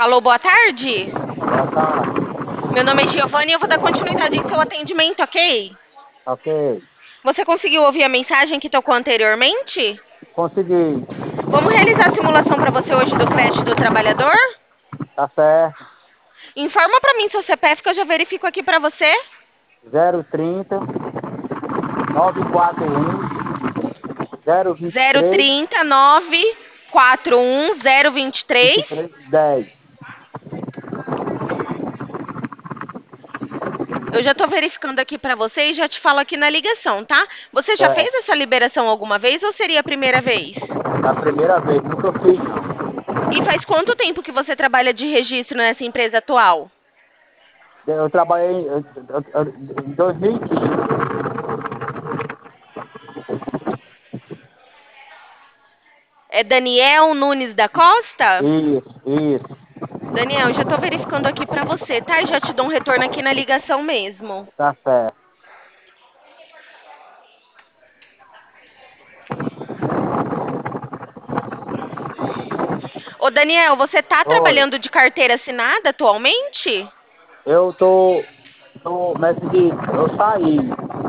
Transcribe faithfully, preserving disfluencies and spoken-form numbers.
Alô, boa tarde. Boa tarde. Meu nome é Giovanni e eu vou dar continuidade em seu atendimento, ok? Ok. Você conseguiu ouvir a mensagem que tocou anteriormente? Consegui. Vamos realizar a simulação para você hoje do crédito do trabalhador? Tá certo. Informa para mim seu C P F que eu já verifico aqui para você. zero trinta, nove quatro um, zero vinte e zero três, trinta nove quatro um zero vinte e vinte e três. três, dez. Eu já estou verificando aqui para você e já te falo aqui na ligação, tá? Você já fez Certo. essa liberação alguma vez ou seria a primeira vez? É a primeira vez, nunca fiz não. E faz quanto tempo que você trabalha de registro nessa empresa atual? Eu trabalhei em eu- eu- eu- em dois mil e quinze. É Daniel Nunes da Costa? Isso, isso. Daniel, já estou verificando aqui para você, tá? E já te dou um retorno aqui na ligação mesmo. Tá certo. Ô, Daniel, você tá Oi. trabalhando de carteira assinada atualmente? Eu tô, tô, como é que diz? Eu saí.